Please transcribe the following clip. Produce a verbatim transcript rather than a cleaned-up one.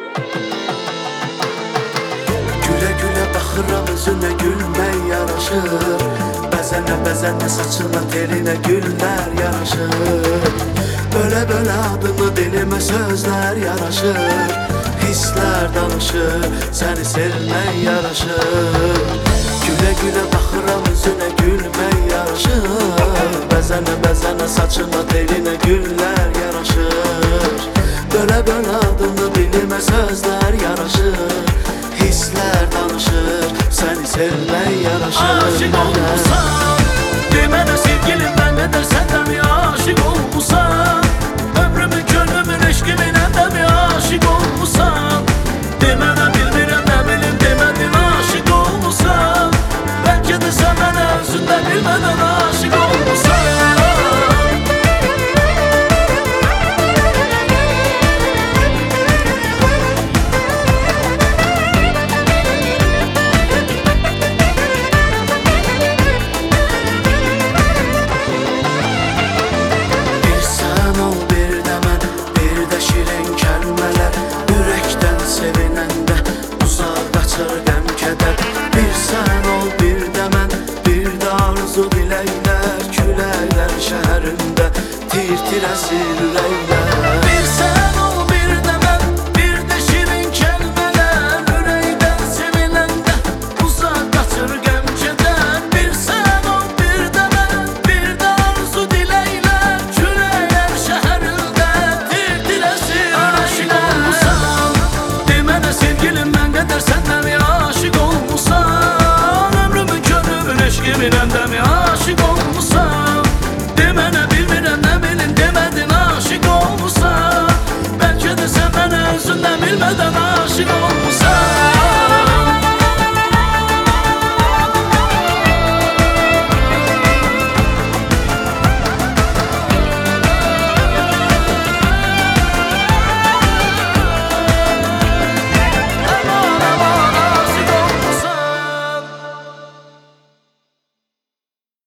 Gülə gülə baxıram üzünə, gülmək yaraşır. Bəzənə bəzənə saçına, telinə güllər yaraşır. Bölə bölə adını dilimə sözlər yaraşır. Hisslər danışır, səni sevmək yaraşır. Gülə gülə baxıram üzünə, gülmək yaraşır. Bəzənə bəzənə saçına, telinə güllər yaraşır. Bölə bölə adını dilimə sözlər yaraşır. Hisslər danışır, səni sevmək yaraşır. Aşık olmuşsan, demə sevgilim, mən qədər səndən mi aşık olmuşsan? Ömrümün, könlümün, eşqimin əndə mi aşık olmuşsan? Demə də bilmirəm, nə bilim, demədin aşık olmuşsan. Bəlkə də sən mənə özündə bilmədən aşık olmuşsan. Bir sən ol, bir də mən, bir də arzu diləklər. Küləklər şəhərində tir tir əsir ürəklər.